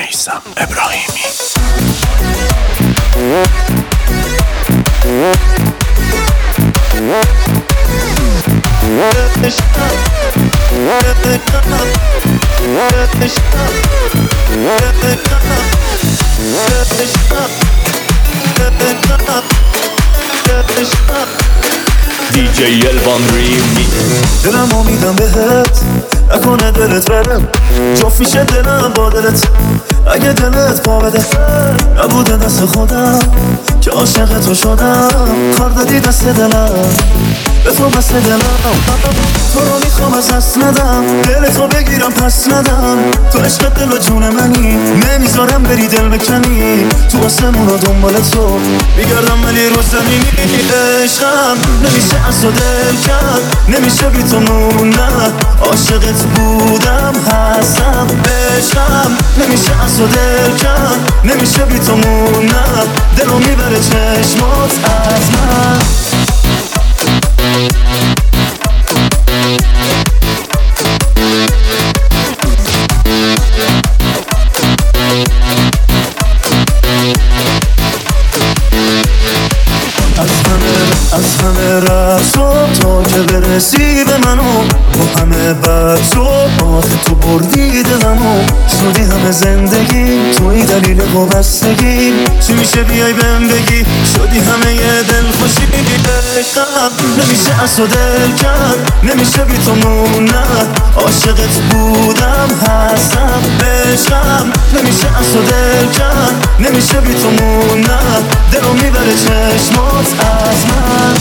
میثم ابراهیمی. DJ Elvan Remix. دلم امیدم بهت نکنه دلت برم، جفت میشه دلم با دلت. اگه دلت پا بده نبوده دست خودم که عاشق تو شدم. کار دادی دست دلم به تو بس دلم، تو رو میخوام از دست ندم، دل تو بگیرم پس ندم. تو عشق دل و جون منی، نمیذارم بری دل بکنی. تو آسمون و دنبال تو میگردم ولی رو زمینی. عشقم نمیشه از تو دل کرد، نمیشه بی تو موندم. عاشقت بودم هستم، عشقم نمیشه از تو دل کرد، نمیشه بی تو موندم. دلو میبره چشمات از من. از همه رفتم تا که برسی به منو، با همه بد تو آخه تو بردی دلمو. شدی همه زندگی توی دلیل وابستگی، چی میشه بیای بهم بگی شدی همه یه دل خوشی. عشقم نمیشه از تو دل کرد، نمیشه بی تو موندم. عاشقت بودم هستم، عشقم نمیشه از تو دل کرد، نمیشه بی تو موندم. دلو میبره چشمات از من.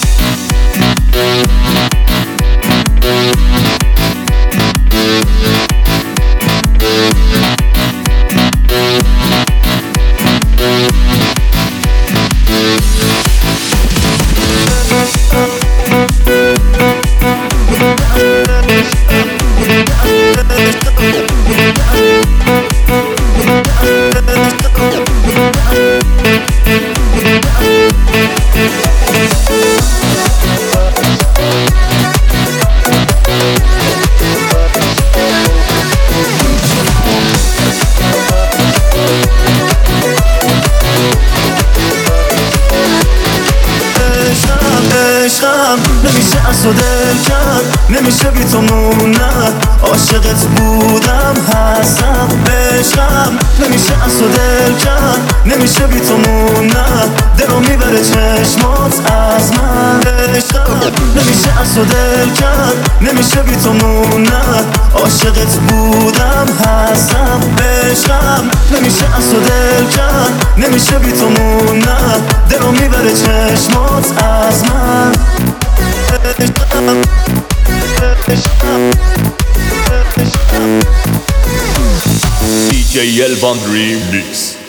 نمیشه از تو دل کرد، نمیشه بی تو موندم. عاشقت بودم هستم، عشقم نمیشه از تو دل کرد، نمیشه بی تو موندم. دلو میبره چشمات از من. عشقم نمیشه از تو دل کرد، نمیشه بی تو موندم. عاشقت بودم هستم، عشقم نمیشه از تو دل کرد، نمیشه بی تو موندم. دلو میبره چشمات از من. DJ Elvan Remix.